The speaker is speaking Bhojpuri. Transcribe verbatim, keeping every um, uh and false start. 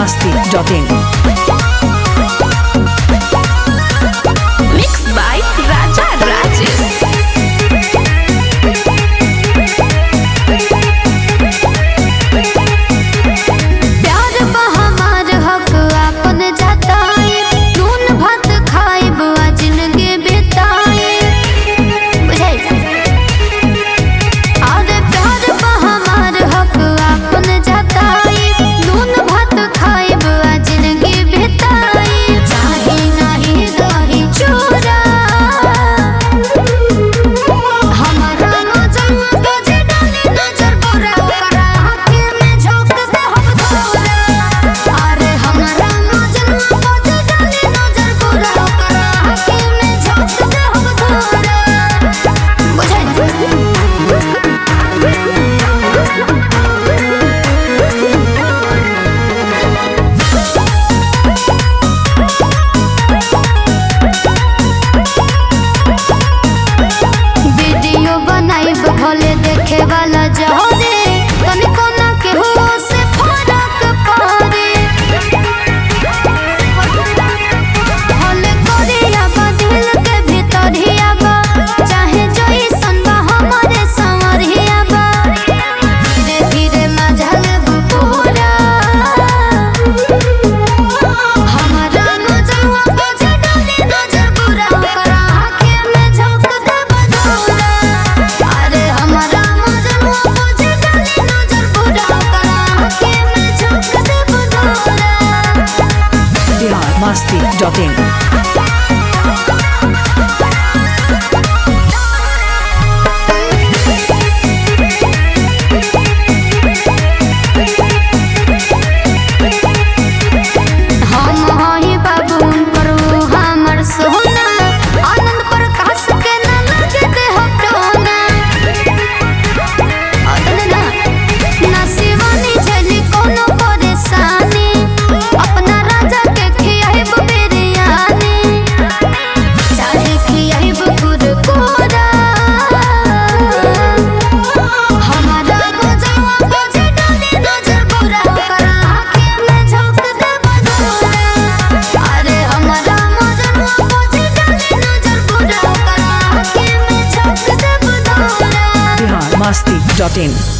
masti dot in. Mixed by Raja Rajesh. भले देखे वाला जहरे तनिको ना केहू से फरक पड़े भले करिया बा दिल के भीतरिया बा चाहे जइसन बा हमरे संवरिया बा धीरे धीरे मझल पूरा हमारा नजरवा बजे डाली नजर बुरा करा आँखें में झोंक दे बदौरा masti dot in. masti dot in.